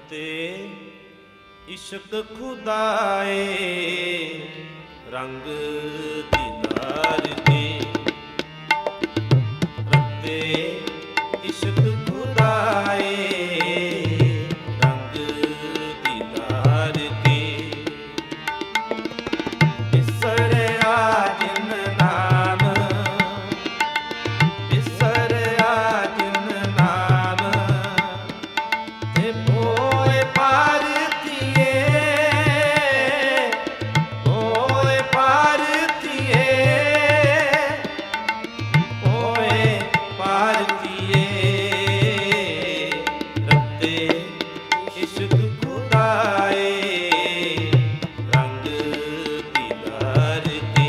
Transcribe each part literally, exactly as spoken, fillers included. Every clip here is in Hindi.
रते इश्क खुदाए रंग दीदार के। रते इश्क खुदाए रंग दीदार के। बिसरया जिन नाम बिसरया जिन नाम ते भोए पार किए भोए पार किए भोए पार किए। रते इश्क खुदाए रंग दीदार के।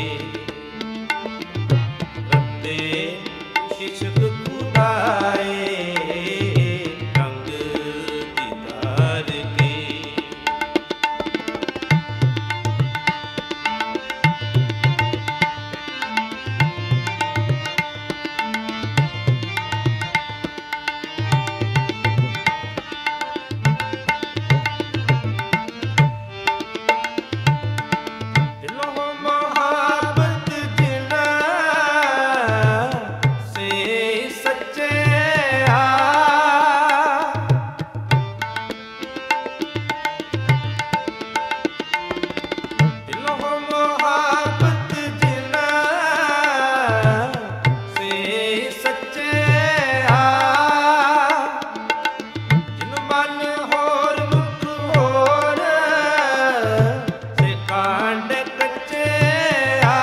रते इश्क खुदाए रंग दीदार के। दिलों मोहब्बत जिना से सच्चे आ। दिलों मोहब्बत जिना से सच्चे आ। जिन मन होर मुख होर से कांड कच्चे आ।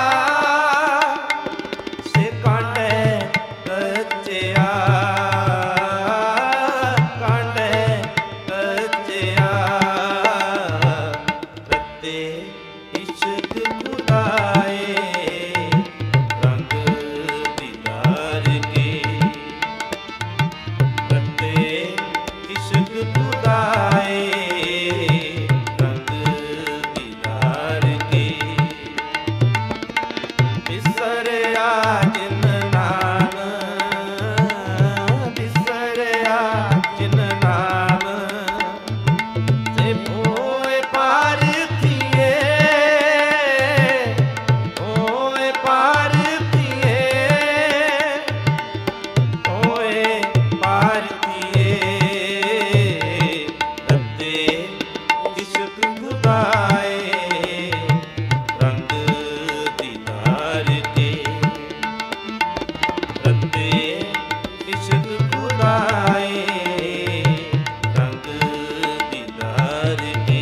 से कांड कच्चे आ कांड कच्चे आ। रते इश्क खुदाए रंग दीदार के। रते इश्क खुदाए रंग दीदार के। बिसरया जिन नाम बिसरया जिन नाम ते भोए पार किए भोए पार किए भोए पार किए। रते इश्क खुदाए रंग दीदार के। रते इश्क खुदाए रंग दीदार के।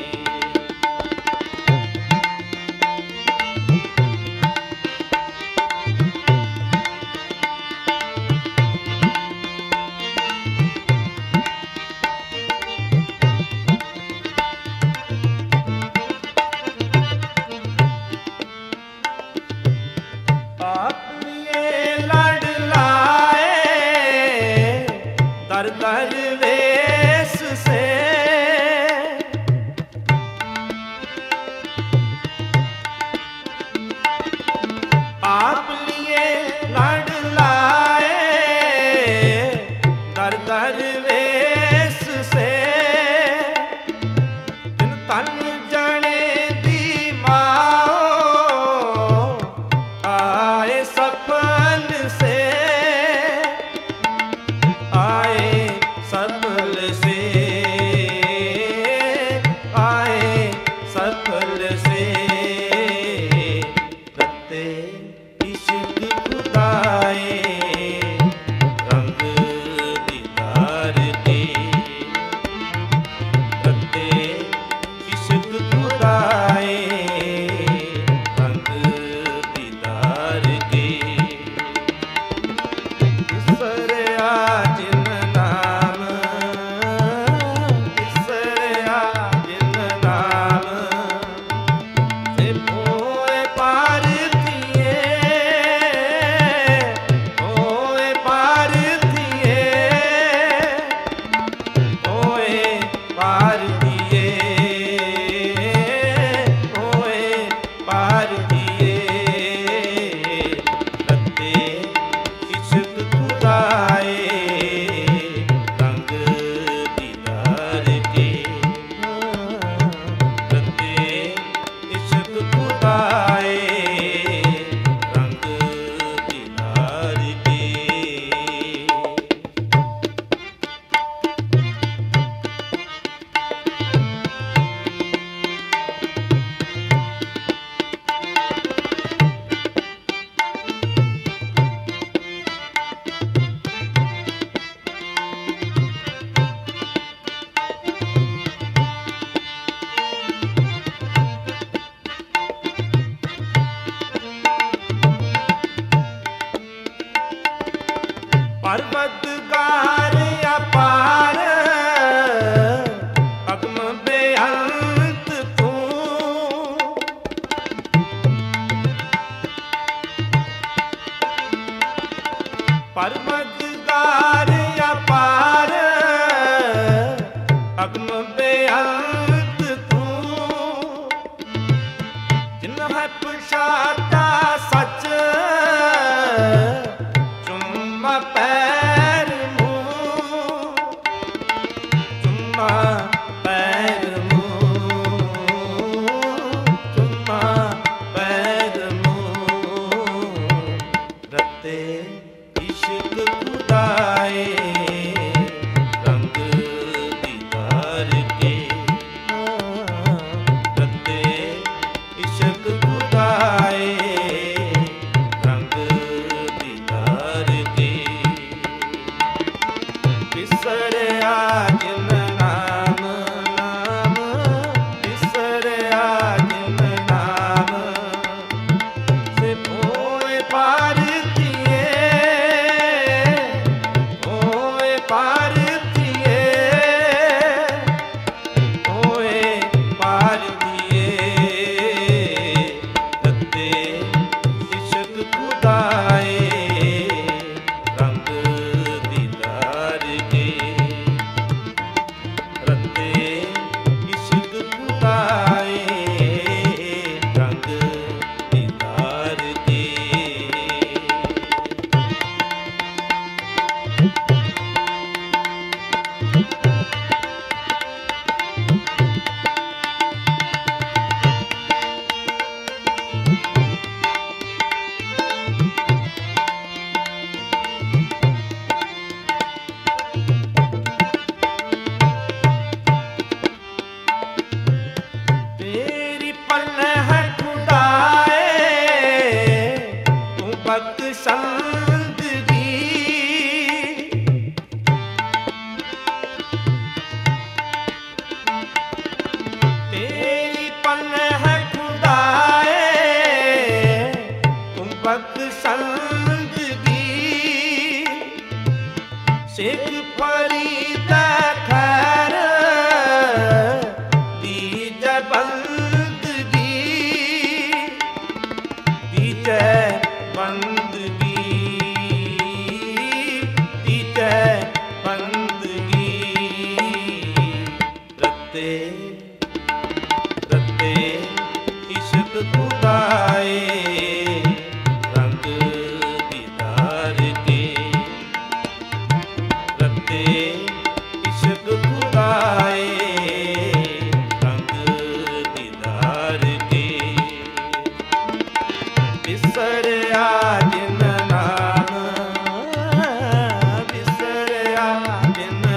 आप लिए लड़ लाए दर दर वेश से। आप लिए लड़ लाए दर दर वेश से। जिन तन जने दी माओ आए सफल से आए सफल से आए सफल से। रते इश्क खुदाए रंग दीदार बिसरिया जिन नाम नाम बिसरिया जिन नाम से मोए पार किए मोए पार किए मोए पार किए रत्ते इश्क खुदाए रंग दीदार के रत्ते इश्क खुदाए रंग दीदार के तेरी पन्ह खुदाए तू बख्शंदगी तेरी पन्ह खुदाए तू बख्शंदगी शेख फरीद खैर दीजै बंदगी दीजै बंदगी दीजै बंदगी रत्ते रत्ते इश्क खुदाए रंग दीदार के रत्ते इश्क खुदाए रंग दीदार के बिसरिया जिन नाम बिसरिया जिन